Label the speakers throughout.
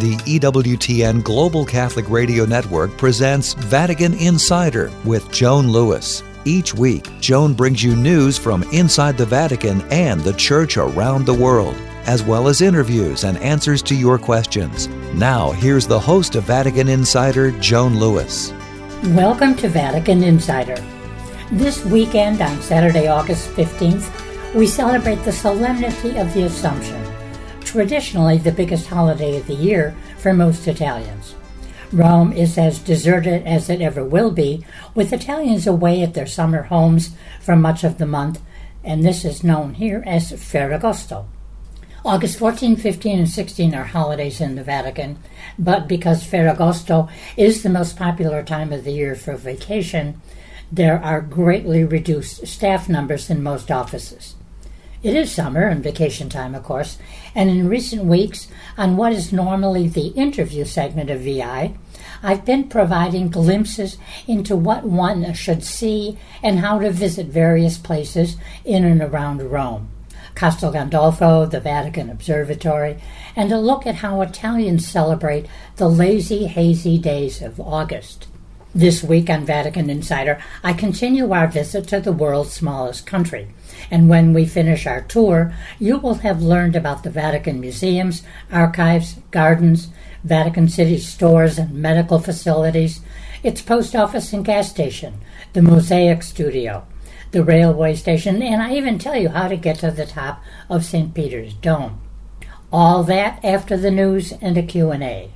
Speaker 1: the EWTN Global Catholic Radio Network presents Vatican Insider with Joan Lewis. Each week, Joan brings you news from inside the Vatican and the Church around the world, as well as interviews and answers to your questions. Now, here's the host of Vatican Insider, Joan Lewis.
Speaker 2: Welcome to Vatican Insider. This weekend, on Saturday, August 15th, we celebrate the Solemnity of the Assumption, traditionally the biggest holiday of the year for most Italians. Rome is as deserted as it ever will be, with Italians away at their summer homes for much of the month, and this is known here as Ferragosto. August 14, 15, and 16 are holidays in the Vatican, but because Ferragosto is the most popular time of the year for vacation, there are greatly reduced staff numbers in most offices. It is summer and vacation time, of course, and in recent weeks, on what is normally the interview segment of VI, I've been providing glimpses into what one should see and how to visit various places in and around Rome. Castel Gandolfo, the Vatican Observatory, and a look at how Italians celebrate the lazy, hazy days of August. This week on Vatican Insider, I continue our visit to the world's smallest country. And when we finish our tour, you will have learned about the Vatican museums, archives, gardens, Vatican City stores and medical facilities, its post office and gas station, the Mosaic Studio, the railway station, and I even tell you how to get to the top of St. Peter's Dome. All that after the news and a Q&A.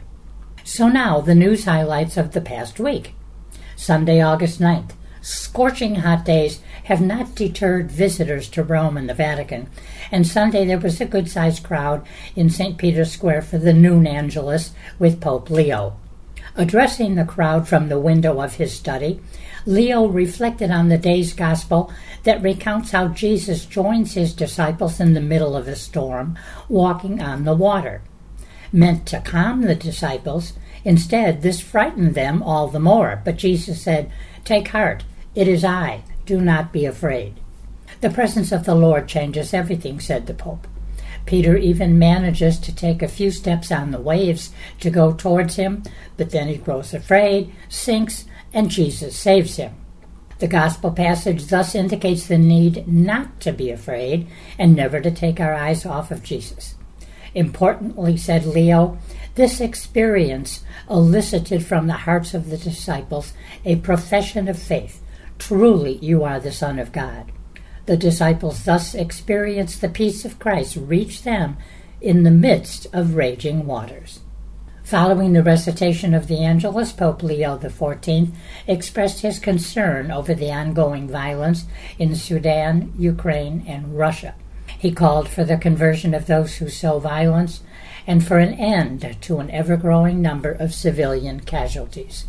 Speaker 2: So now, the news highlights of the past week. Sunday, August 9th. Scorching hot days have not deterred visitors to Rome and the Vatican, and Sunday there was a good-sized crowd in St. Peter's Square for the noon Angelus with Pope Leo. Addressing the crowd from the window of his study, Leo reflected on the day's gospel that recounts how Jesus joins his disciples in the middle of a storm, walking on the water. Meant to calm the disciples, instead this frightened them all the more, but Jesus said, "Take heart, it is I, do not be afraid." The presence of the Lord changes everything, said the Pope. Peter even manages to take a few steps on the waves to go towards him, but then he grows afraid, sinks, and Jesus saves him. The Gospel passage thus indicates the need not to be afraid and never to take our eyes off of Jesus. Importantly, said Leo, this experience elicited from the hearts of the disciples a profession of faith. Truly, you are the Son of God. The disciples thus experienced the peace of Christ reach them in the midst of raging waters. Following the recitation of the Angelus, Pope Leo XIV expressed his concern over the ongoing violence in Sudan, Ukraine, and Russia. He called for the conversion of those who sow violence and for an end to an ever-growing number of civilian casualties.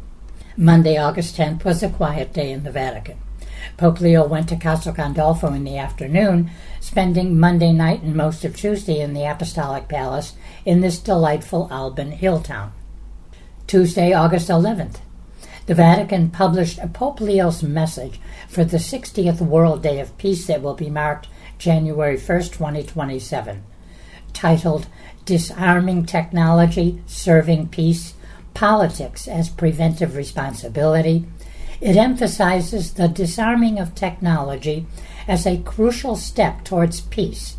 Speaker 2: Monday, August 10th was a quiet day in the Vatican. Pope Leo went to Castel Gandolfo in the afternoon, spending Monday night and most of Tuesday in the Apostolic Palace in this delightful Alban hill town. Tuesday, August 11th. The Vatican published Pope Leo's message for the 60th World Day of Peace that will be marked January 1st, 2027, titled Disarming Technology, Serving Peace, Politics as Preventive Responsibility. It emphasizes the disarming of technology as a crucial step towards peace.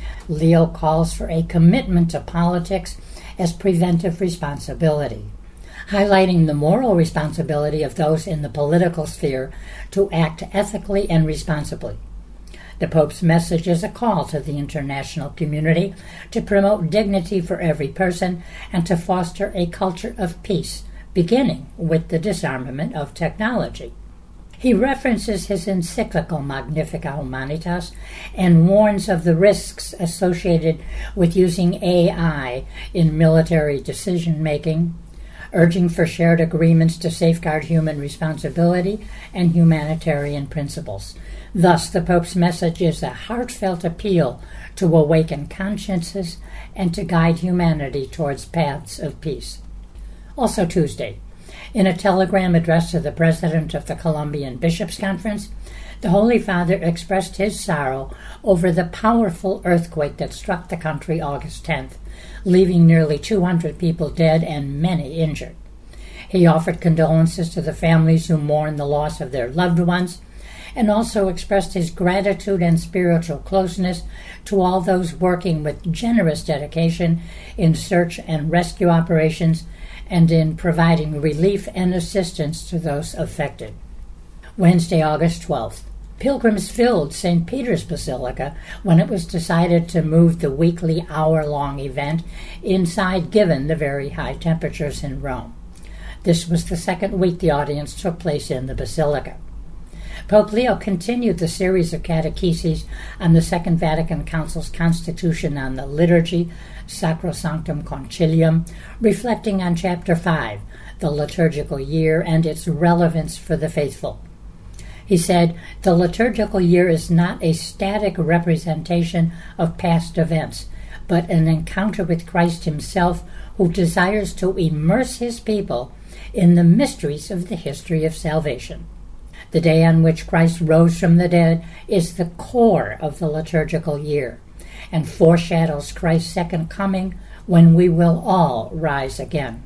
Speaker 2: Leo calls for a commitment to politics as preventive responsibility, highlighting the moral responsibility of those in the political sphere to act ethically and responsibly. The Pope's message is a call to the international community to promote dignity for every person and to foster a culture of peace, beginning with the disarmament of technology. He references his encyclical Magnificat Humanitas and warns of the risks associated with using AI in military decision-making, urging for shared agreements to safeguard human responsibility and humanitarian principles. Thus, the Pope's message is a heartfelt appeal to awaken consciences and to guide humanity towards paths of peace. Also Tuesday, in a telegram addressed to the president of the Colombian Bishops' Conference, The Holy Father expressed his sorrow over the powerful earthquake that struck the country August 10th, leaving nearly 200 people dead and many injured. He offered condolences to the families who mourn the loss of their loved ones, and also expressed his gratitude and spiritual closeness to all those working with generous dedication in search and rescue operations and in providing relief and assistance to those affected. Wednesday, August 12th. Pilgrims filled St. Peter's Basilica when it was decided to move the weekly hour-long event inside given the very high temperatures in Rome. This was the second week the audience took place in the Basilica. Pope Leo continued the series of catecheses on the Second Vatican Council's Constitution on the Liturgy, Sacrosanctum Concilium, reflecting on Chapter 5, the liturgical year and its relevance for the faithful. He said, "The liturgical year is not a static representation of past events, but an encounter with Christ himself, who desires to immerse his people in the mysteries of the history of salvation. The day on which Christ rose from the dead is the core of the liturgical year and foreshadows Christ's second coming, when we will all rise again.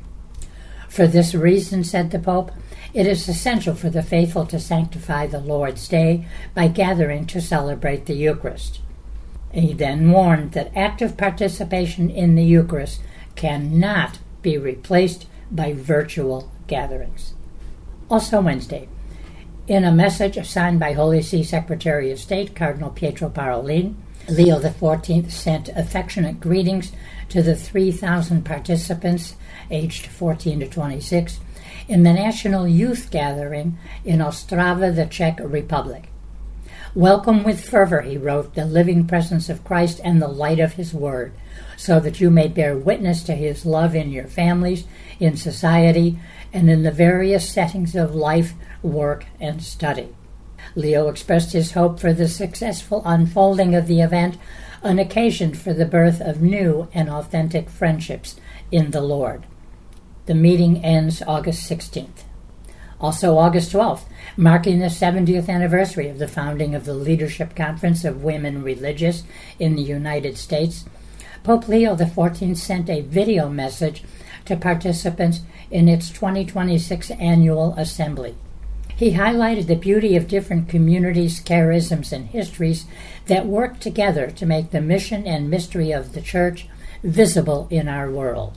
Speaker 2: For this reason," said the Pope, "it is essential for the faithful to sanctify the Lord's Day by gathering to celebrate the Eucharist." He then warned that active participation in the Eucharist cannot be replaced by virtual gatherings. Also Wednesday, in a message signed by Holy See Secretary of State Cardinal Pietro Parolin, Leo XIV sent affectionate greetings to the 3,000 participants aged 14 to 26 in the National Youth Gathering in Ostrava, the Czech Republic. "Welcome with fervor," he wrote, "the living presence of Christ and the light of his word, so that you may bear witness to his love in your families, in society, and in the various settings of life, work, and study." Leo expressed his hope for the successful unfolding of the event, an occasion for the birth of new and authentic friendships in the Lord. The meeting ends August 16th. Also August 12th, marking the 70th anniversary of the founding of the Leadership Conference of Women Religious in the United States, Pope Leo XIV sent a video message to participants in its 2026 annual assembly. He highlighted the beauty of different communities, charisms, and histories that work together to make the mission and mystery of the Church visible in our world.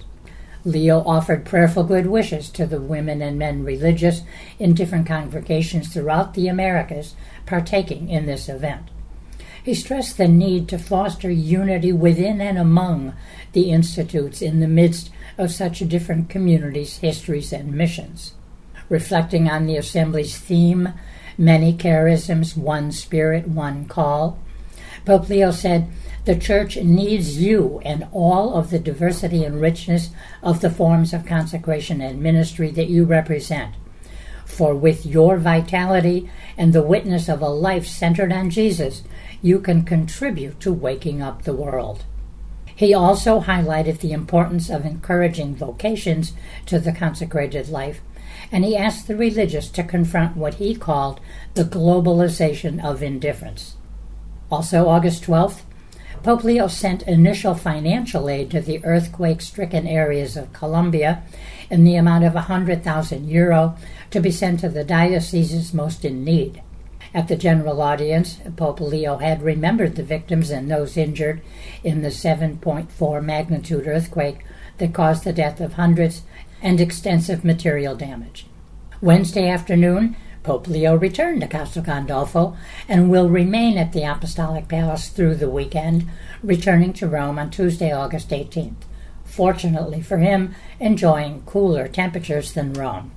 Speaker 2: Leo offered prayerful good wishes to the women and men religious in different congregations throughout the Americas partaking in this event. He stressed the need to foster unity within and among the institutes in the midst of such different communities, histories, and missions. Reflecting on the Assembly's theme, "Many Charisms, One Spirit, One Call," Pope Leo said, "The Church needs you and all of the diversity and richness of the forms of consecration and ministry that you represent. For with your vitality and the witness of a life centered on Jesus, you can contribute to waking up the world." He also highlighted the importance of encouraging vocations to the consecrated life, and he asked the religious to confront what he called the globalization of indifference. Also August 12th, Pope Leo sent initial financial aid to the earthquake-stricken areas of Colombia in the amount of €100,000 to be sent to the dioceses most in need. At the general audience, Pope Leo had remembered the victims and those injured in the 7.4 magnitude earthquake that caused the death of hundreds and extensive material damage. Wednesday afternoon, Pope Leo returned to Castel Gandolfo and will remain at the Apostolic Palace through the weekend, returning to Rome on Tuesday, August 18th. Fortunately for him, enjoying cooler temperatures than Rome.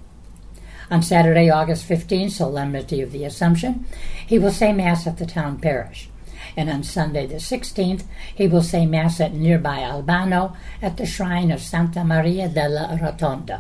Speaker 2: On Saturday, August 15th, Solemnity of the Assumption, he will say Mass at the town parish. And on Sunday the 16th, he will say Mass at nearby Albano at the shrine of Santa Maria della Rotonda.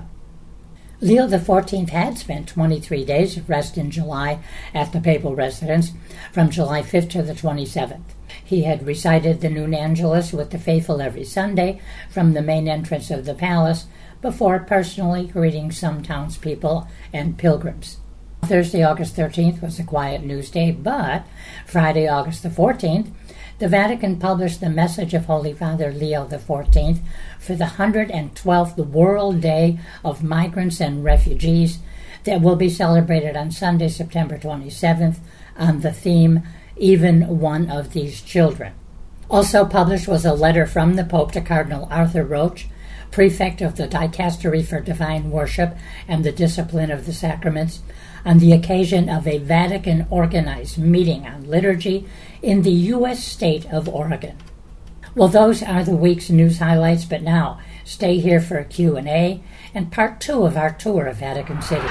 Speaker 2: Leo XIV had spent 23 days of rest in July at the papal residence, from July 5th to the 27th. He had recited the Nun Angelus with the faithful every Sunday from the main entrance of the palace, before personally greeting some townspeople and pilgrims. Thursday, August 13th was a quiet news day, but Friday, August the 14th, the Vatican published the message of Holy Father Leo XIV for the 112th World Day of Migrants and Refugees that will be celebrated on Sunday, September 27th, on the theme, Even One of These Children. Also published was a letter from the Pope to Cardinal Arthur Roche, Prefect of the Dicastery for Divine Worship and the Discipline of the Sacraments, on the occasion of a Vatican-organized meeting on liturgy in the U.S. state of Oregon. Well, those are the week's news highlights, but now stay here for a Q&A and part 2 of our tour of Vatican City.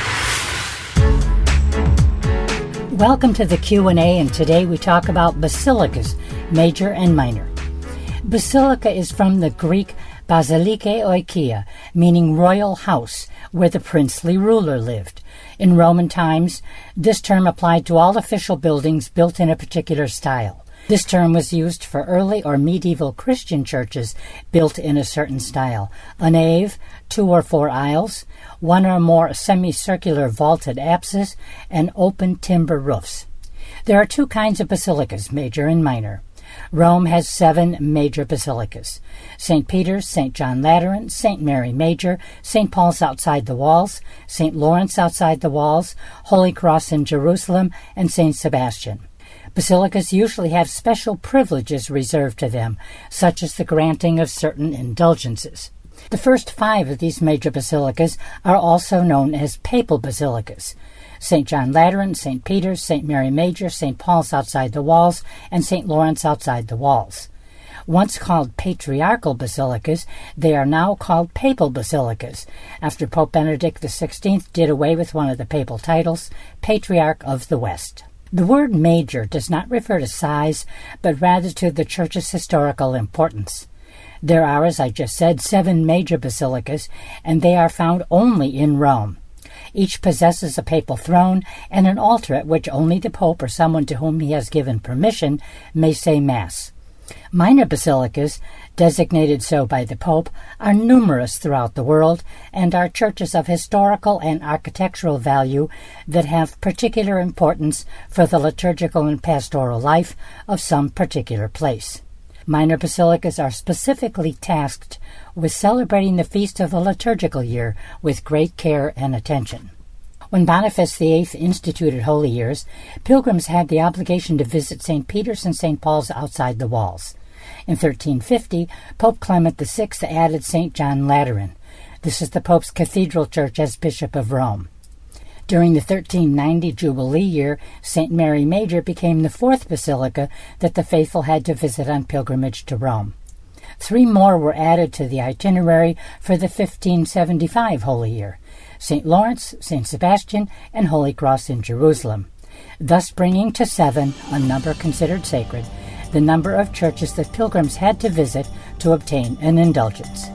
Speaker 2: Welcome to the Q&A, and today we talk about basilicas, major and minor. Basilica is from the Greek basilike oikia, meaning royal house, where the princely ruler lived. In Roman times, this term applied to all official buildings built in a particular style. This term was used for early or medieval Christian churches built in a certain style: a nave, 2 or 4 aisles, 1 or more semicircular vaulted apses, and open timber roofs. There are 2 kinds of basilicas, major and minor. Rome has 7 major basilicas: St. Peter's, St. John Lateran, St. Mary Major, St. Paul's outside the walls, St. Lawrence outside the walls, Holy Cross in Jerusalem, and St. Sebastian. Basilicas usually have special privileges reserved to them, such as the granting of certain indulgences. The first 5 of these major basilicas are also known as papal basilicas: St. John Lateran, St. Peter's, St. Mary Major, St. Paul's outside the walls, and St. Lawrence outside the walls. Once called patriarchal basilicas, they are now called papal basilicas, after Pope Benedict XVI did away with one of the papal titles, Patriarch of the West. The word major does not refer to size, but rather to the Church's historical importance. There are, as I just said, 7 major basilicas, and they are found only in Rome. Each possesses a papal throne and an altar at which only the Pope or someone to whom he has given permission may say Mass. Minor basilicas, designated so by the Pope, are numerous throughout the world and are churches of historical and architectural value that have particular importance for the liturgical and pastoral life of some particular place. Minor basilicas are specifically tasked with celebrating the feast of the liturgical year with great care and attention. When Boniface VIII instituted Holy Years, pilgrims had the obligation to visit St. Peter's and St. Paul's outside the walls. In 1350, Pope Clement VI added St. John Lateran. This is the Pope's cathedral church as Bishop of Rome. During the 1390 Jubilee year, St. Mary Major became the 4th basilica that the faithful had to visit on pilgrimage to Rome. 3 more were added to the itinerary for the 1575 Holy Year: St. Lawrence, St. Sebastian, and Holy Cross in Jerusalem, thus bringing to 7, a number considered sacred, the number of churches that pilgrims had to visit to obtain an indulgence.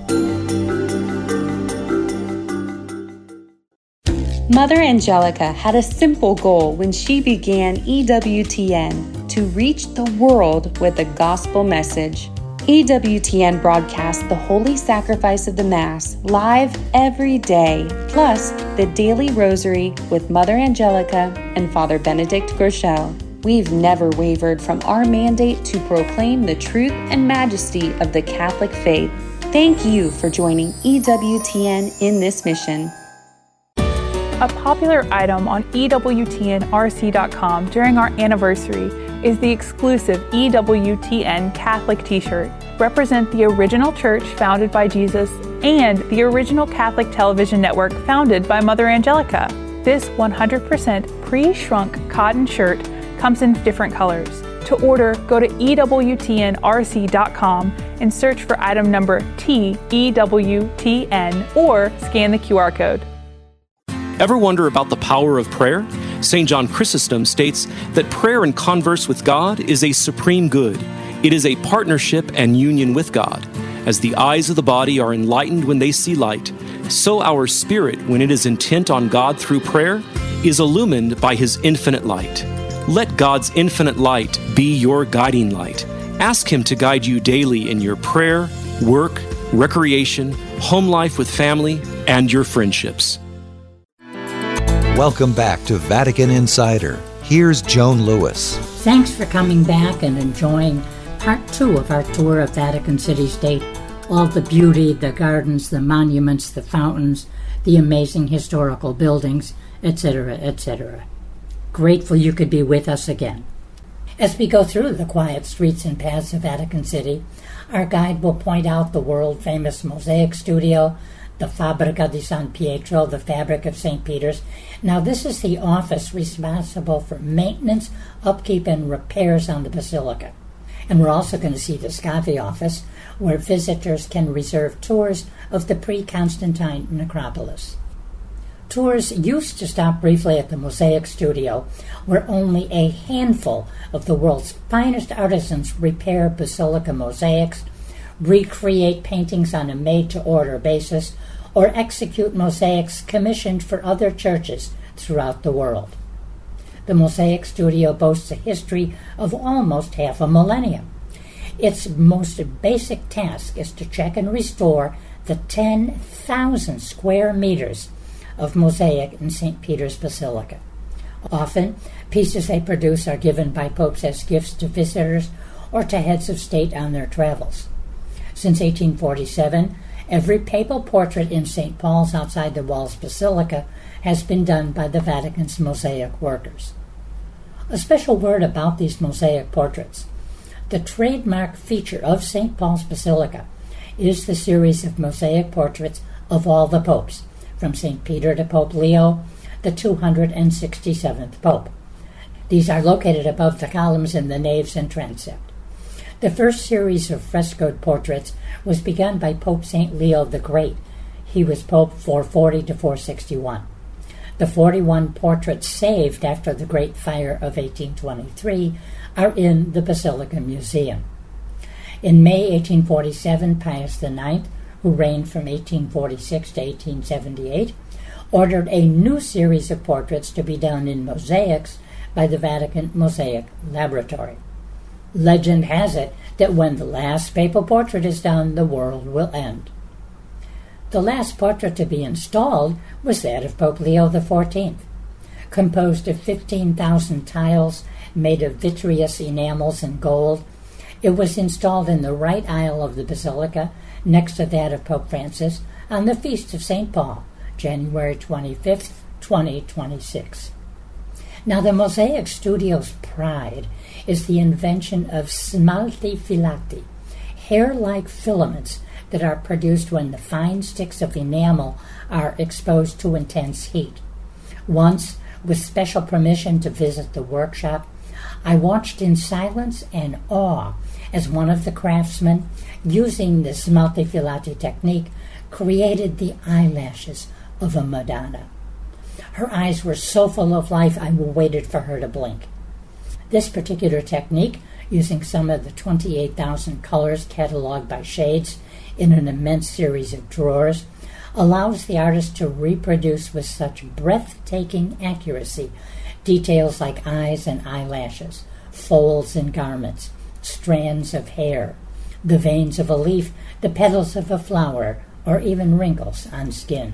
Speaker 3: Mother Angelica had a simple goal when she began EWTN: to reach the world with the gospel message. EWTN broadcasts the Holy Sacrifice of the Mass live every day, plus the Daily Rosary with Mother Angelica and Father Benedict Groeschel. We've never wavered from our mandate to proclaim the truth and majesty of the Catholic faith. Thank you for joining EWTN in this mission.
Speaker 4: A popular item on EWTNRC.com during our anniversary is the exclusive EWTN Catholic t-shirt. Represent the original church founded by Jesus and the original Catholic television network founded by Mother Angelica. This 100% pre-shrunk cotton shirt comes in different colors. To order, go to EWTNRC.com and search for item number TEWTN or scan the QR code.
Speaker 5: Ever wonder about the power of prayer? St. John Chrysostom states that prayer and converse with God is a supreme good. It is a partnership and union with God. As the eyes of the body are enlightened when they see light, so our spirit, when it is intent on God through prayer, is illumined by His infinite light. Let God's infinite light be your guiding light. Ask Him to guide you daily in your prayer, work, recreation, home life with family, and your friendships.
Speaker 1: Welcome back to Vatican Insider. Here's Joan Lewis.
Speaker 2: Thanks for coming back and enjoying part 2 of our tour of Vatican City State. All the beauty, the gardens, the monuments, the fountains, the amazing historical buildings, etc., etc. Grateful you could be with us again. As we go through the quiet streets and paths of Vatican City, our guide will point out the world-famous Mosaic Studio, the Fabbrica di San Pietro, the Fabric of St. Peter's. Now, this is the office responsible for maintenance, upkeep, and repairs on the Basilica. And we're also going to see the Scavi office, where visitors can reserve tours of the pre-Constantine necropolis. Tours used to stop briefly at the Mosaic Studio, where only a handful of the world's finest artisans repair basilica mosaics, recreate paintings on a made-to-order basis, or execute mosaics commissioned for other churches throughout the world. The Mosaic Studio boasts a history of almost half a millennium. Its most basic task is to check and restore the 10,000 square meters of mosaic in St. Peter's Basilica. Often, pieces they produce are given by popes as gifts to visitors or to heads of state on their travels. Since 1847, every papal portrait in St. Paul's outside the walls Basilica has been done by the Vatican's mosaic workers. A special word about these mosaic portraits. The trademark feature of St. Paul's Basilica is the series of mosaic portraits of all the popes, from St. Peter to Pope Leo, the 267th Pope. These are located above the columns in the naves and transept. The first series of frescoed portraits was begun by Pope St. Leo the Great. He was Pope 440 to 461. The 41 portraits saved after the Great Fire of 1823 are in the Basilica Museum. In May 1847, Pius IX, who reigned from 1846 to 1878, ordered a new series of portraits to be done in mosaics by the Vatican Mosaic Laboratory. Legend has it that when the last papal portrait is done, the world will end. The last portrait to be installed was that of Pope Leo XIV. Composed of 15,000 tiles made of vitreous enamels and gold, it was installed in the right aisle of the Basilica, next to that of Pope Francis, on the Feast of St. Paul, January 25th, 2026. Now, the Mosaic Studio's pride is the invention of smalti filati, hair-like filaments that are produced when the fine sticks of enamel are exposed to intense heat. Once, with special permission to visit the workshop, I watched in silence and awe as one of the craftsmen, using the smalti filati technique, created the eyelashes of a Madonna. Her eyes were so full of life I waited for her to blink. This particular technique, using some of the 28,000 colors cataloged by Shades in an immense series of drawers, allows the artist to reproduce with such breathtaking accuracy details like eyes and eyelashes, folds in garments, strands of hair, the veins of a leaf, the petals of a flower, or even wrinkles on skin.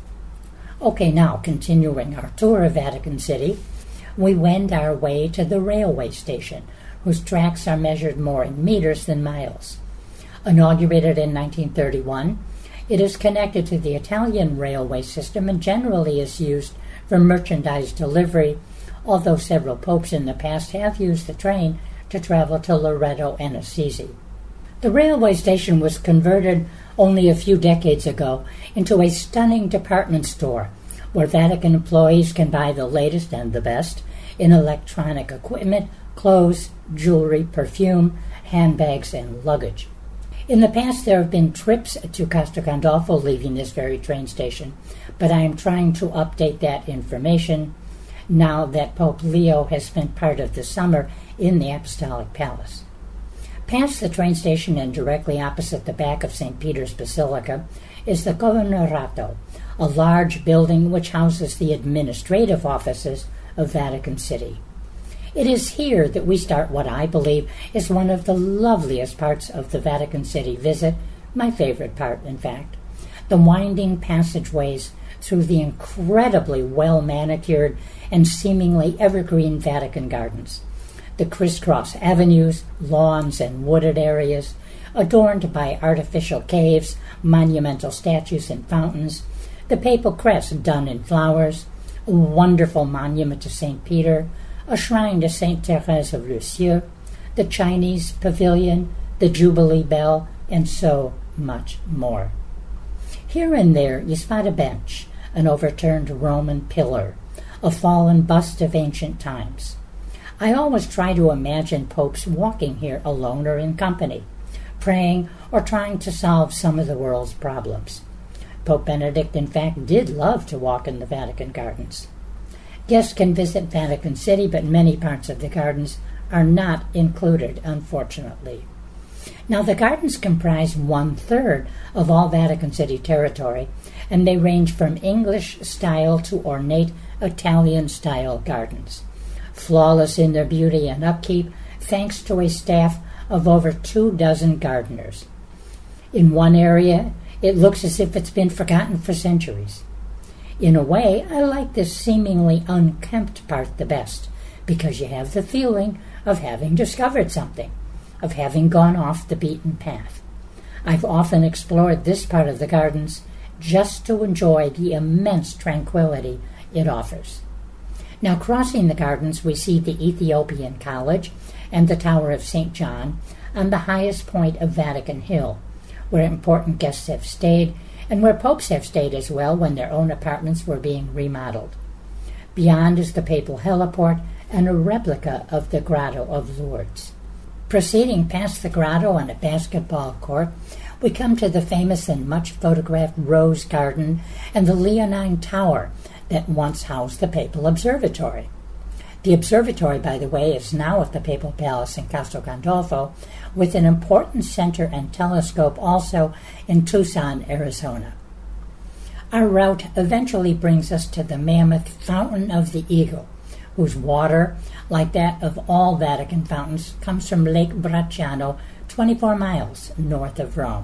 Speaker 2: Okay, now continuing our tour of Vatican City, we wend our way to the railway station, whose tracks are measured more in meters than miles. Inaugurated in 1931, it is connected to the Italian railway system and generally is used for merchandise delivery, although several popes in the past have used the train to travel to Loreto and Assisi. The railway station was converted only a few decades ago into a stunning department store where Vatican employees can buy the latest and the best in electronic equipment, clothes, jewelry, perfume, handbags, and luggage. In the past, there have been trips to Castel Gandolfo leaving this very train station, but I am trying to update that information now that Pope Leo has spent part of the summer in the Apostolic Palace. Past the train station and directly opposite the back of St. Peter's Basilica is the Governatorato, a large building which houses the administrative offices of Vatican City. It is here that we start what I believe is one of the loveliest parts of the Vatican City visit, my favorite part, in fact, the winding passageways through the incredibly well-manicured and seemingly evergreen Vatican gardens. The crisscross avenues, lawns, and wooded areas, adorned by artificial caves, monumental statues and fountains, the papal crest done in flowers, a wonderful monument to St. Peter, a shrine to St. Thérèse of Lisieux, the Chinese pavilion, the Jubilee bell, and so much more. Here and there you spot a bench, an overturned Roman pillar, a fallen bust of ancient times. I always try to imagine popes walking here alone or in company, praying or trying to solve some of the world's problems. Pope Benedict, in fact, did love to walk in the Vatican gardens. Guests can visit Vatican City, but many parts of the gardens are not included, unfortunately. Now, the gardens comprise 1/3 of all Vatican City territory, and they range from English-style to ornate Italian-style gardens, flawless in their beauty and upkeep, thanks to a staff of over 24 gardeners. In one area, it looks as if it's been forgotten for centuries. In a way, I like this seemingly unkempt part the best, because you have the feeling of having discovered something, of having gone off the beaten path. I've often explored this part of the gardens just to enjoy the immense tranquility it offers. Now, crossing the gardens, we see the Ethiopian College and the Tower of St. John on the highest point of Vatican Hill, where important guests have stayed and where popes have stayed as well when their own apartments were being remodeled. Beyond is the papal heliport and a replica of the Grotto of Lourdes. Proceeding past the grotto and a basketball court, we come to the famous and much photographed Rose Garden and the Leonine Tower that once housed the Papal Observatory. The observatory, by the way, is now at the Papal Palace in Castel Gandolfo, with an important center and telescope also in Tucson, Arizona. Our route eventually brings us to the mammoth Fountain of the Eagle, whose water, like that of all Vatican fountains, comes from Lake Bracciano, 24 miles north of Rome.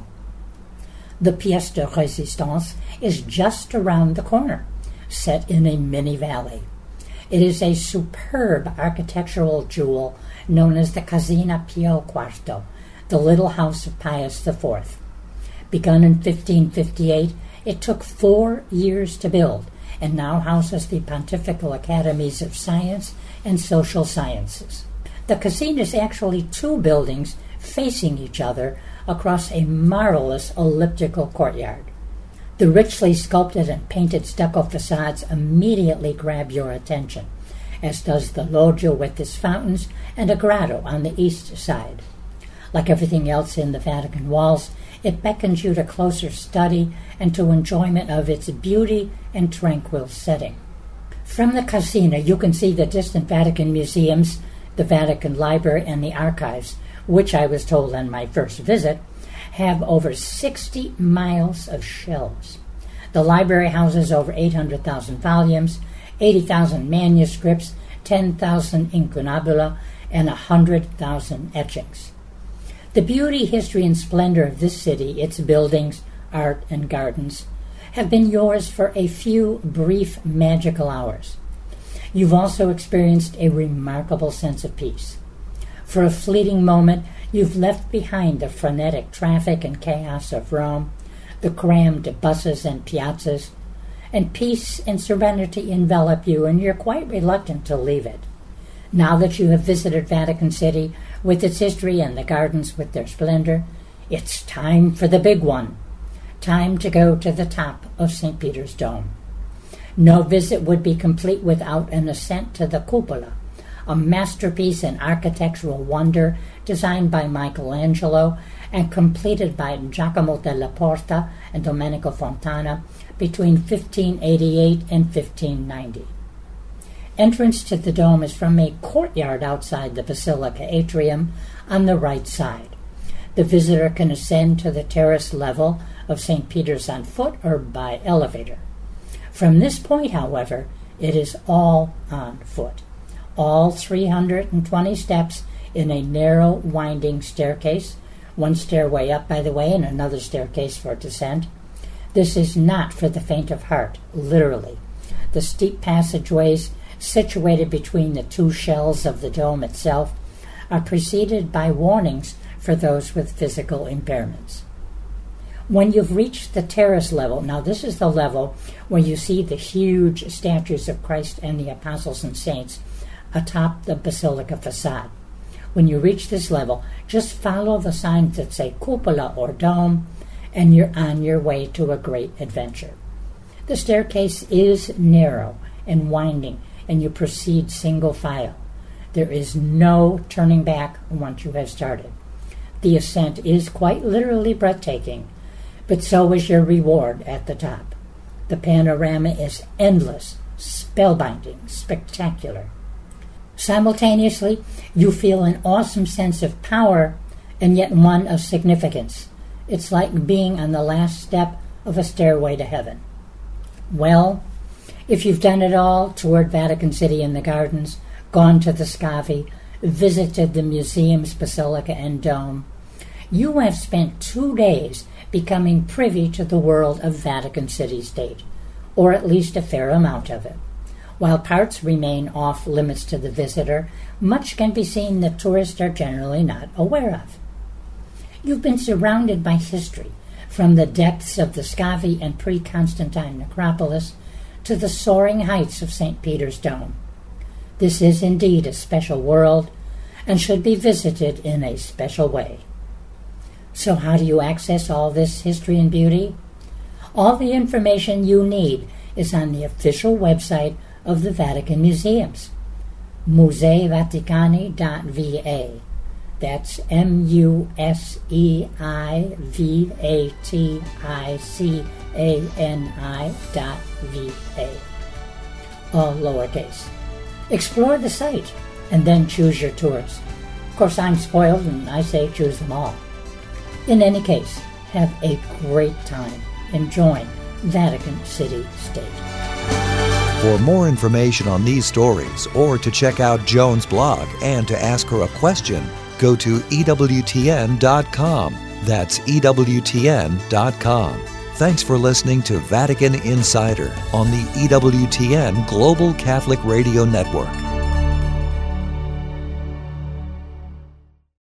Speaker 2: The Pièce de Résistance is just around the corner, set in a mini valley. It is a superb architectural jewel known as the Casina Pio IV, the Little House of Pius IV. Begun in 1558, it took 4 years to build and now houses the Pontifical Academies of Science and Social Sciences. The Casina is actually 2 buildings facing each other across a marvelous elliptical courtyard. The richly sculpted and painted stucco facades immediately grab your attention, as does the loggia with its fountains and a grotto on the east side. Like everything else in the Vatican walls, it beckons you to closer study and to enjoyment of its beauty and tranquil setting. From the Casina, you can see the distant Vatican museums, the Vatican Library, and the archives, which I was told on my first visit have over 60 miles of shelves. The library houses over 800,000 volumes, 80,000 manuscripts, 10,000 incunabula, and 100,000 etchings. The beauty, history, and splendor of this city, its buildings, art, and gardens, have been yours for a few brief magical hours. You've also experienced a remarkable sense of peace. For a fleeting moment, you've left behind the frenetic traffic and chaos of Rome, the crammed buses and piazzas, and peace and serenity envelop you, and you're quite reluctant to leave it. Now that you have visited Vatican City with its history and the gardens with their splendor, it's time for the big one. Time to go to the top of St. Peter's Dome. No visit would be complete without an ascent to the cupola, a masterpiece and architectural wonder designed by Michelangelo and completed by Giacomo della Porta and Domenico Fontana between 1588 and 1590. Entrance to the dome is from a courtyard outside the Basilica atrium on the right side. The visitor can ascend to the terrace level of St. Peter's on foot or by elevator. From this point, however, it is all on foot. All 320 steps in a narrow, winding staircase, one stairway up, by the way, and another staircase for descent. This is not for the faint of heart, literally. The steep passageways situated between the two shells of the dome itself are preceded by warnings for those with physical impairments. When you've reached the terrace level, now this is the level where you see the huge statues of Christ and the apostles and saints atop the basilica facade. When you reach this level, just follow the signs that say cupola or dome, and you're on your way to a great adventure. The staircase is narrow and winding, and you proceed single file. There is no turning back once you have started. The ascent is quite literally breathtaking, but so is your reward at the top. The panorama is endless, spellbinding, spectacular. Simultaneously, you feel an awesome sense of power and yet one of significance. It's like being on the last step of a stairway to heaven. Well, if you've done it all, toured Vatican City and the gardens, gone to the Scavi, visited the museums, basilica, and dome, you have spent 2 days becoming privy to the world of Vatican City State, or at least a fair amount of it. While parts remain off limits to the visitor, much can be seen that tourists are generally not aware of. You've been surrounded by history, from the depths of the Scavi and pre-Constantine necropolis to the soaring heights of St. Peter's Dome. This is indeed a special world and should be visited in a special way. So how do you access all this history and beauty? All the information you need is on the official website of the Vatican Museums, museivaticani.va. That's museivaticani.va, all lowercase. Explore the site and then choose your tours. Of course, I'm spoiled and I say choose them all. In any case, have a great time enjoying Vatican City State.
Speaker 1: For more information on these stories or to check out Joan's blog and to ask her a question, go to EWTN.com. That's EWTN.com. Thanks for listening to Vatican Insider on the EWTN Global Catholic Radio Network.